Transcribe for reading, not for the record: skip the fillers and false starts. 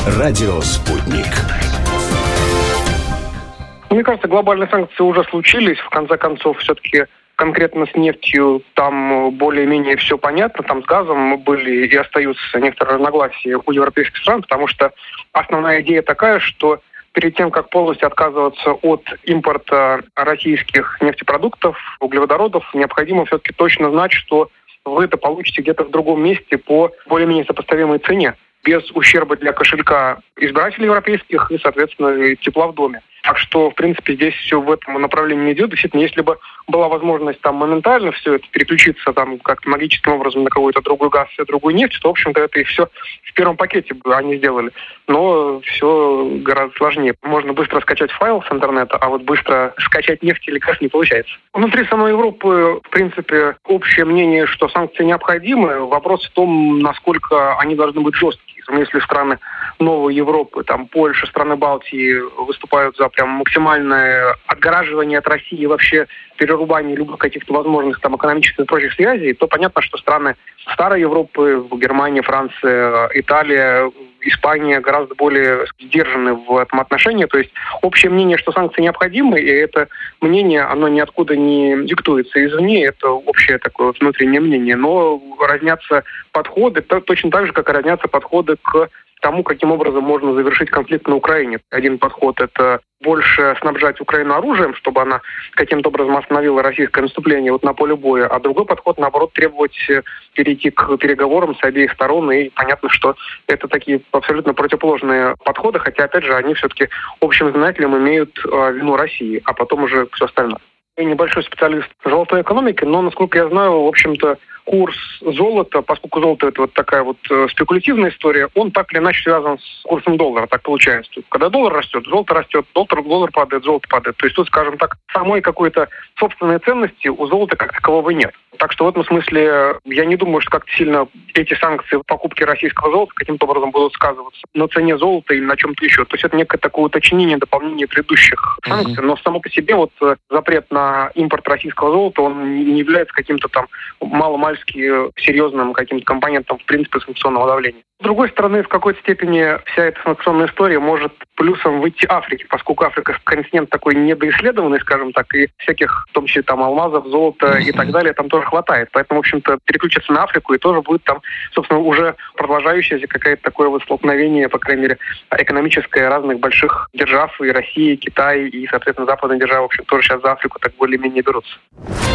Радио «Спутник». Мне кажется, глобальные санкции уже случились. В конце концов, все-таки конкретно с нефтью там более-менее все понятно. Там с газом были и остаются некоторые разногласия у европейских стран, потому что основная идея такая, что перед тем, как полностью отказываться от импорта российских нефтепродуктов, углеводородов, необходимо все-таки точно знать, что вы это получите где-то в другом месте по более-менее сопоставимой цене, без ущерба для кошелька избирателей европейских и, соответственно, тепла в доме. Так что, в принципе, здесь все в этом направлении идет. Действительно, если бы была возможность там моментально все это переключиться там как-то магическим образом на какой-то другой газ, другую нефть, то, в общем-то, это и все в первом пакете бы они сделали. Но все гораздо сложнее. Можно быстро скачать файл с интернета, а вот быстро скачать нефть или газ не получается. Внутри самой Европы, в принципе, общее мнение, что санкции необходимы. Вопрос в том, насколько они должны быть жесткие. Если страны новой Европы, там Польша, страны Балтии выступают за прям максимальное отгораживание от России и вообще перерубание любых каких-то возможных там экономических и прочих связей, то понятно, что страны старой Европы, Германия, Франция, Италия, Испания гораздо более сдержаны в этом отношении. То есть общее мнение, что санкции необходимы, и это мнение, оно ниоткуда не диктуется извне, это общее такое вот внутреннее мнение. Но разнятся подходы, точно так же, как и разнятся подходы к тому, каким образом можно завершить конфликт на Украине. Один подход – это больше снабжать Украину оружием, чтобы она каким-то образом остановила российское наступление вот на поле боя, а другой подход, наоборот, требовать перейти к переговорам с обеих сторон, и понятно, что это такие абсолютно противоположные подходы, хотя, опять же, они все-таки общим знаменателем имеют вину России, а потом уже все остальное. Я небольшой специалист золотой экономики, но, насколько я знаю, в общем-то, курс золота, поскольку золото – это вот такая вот спекулятивная история, он так или иначе связан с курсом доллара, так получается. Когда доллар растет, золото растет, доллар падает, золото падает. То есть тут, скажем так, самой какой-то собственной ценности у золота как такового нет. Так что в этом смысле я не думаю, что как-то сильно эти санкции покупки российского золота каким-то образом будут сказываться на цене золота или на чем-то еще. То есть это некое такое уточнение, дополнение предыдущих санкций. Но само по себе вот запрет на импорт российского золота, он не является каким-то там маломальски серьезным каким-то компонентом, в принципе, санкционного давления. С другой стороны, в какой-то степени вся эта санкционная история может плюсом выйти Африке, поскольку Африка континент такой недоисследованный, скажем так, и всяких, в том числе там алмазов, золота и так далее, там тоже хватает. Поэтому, в общем-то, переключиться на Африку, и тоже будет там, собственно, уже продолжающееся какое-то такое вот столкновение, по крайней мере, экономическое разных больших держав, и России, и Китай, и, соответственно, западные державы, в общем, тоже сейчас за Африку так более-менее берутся.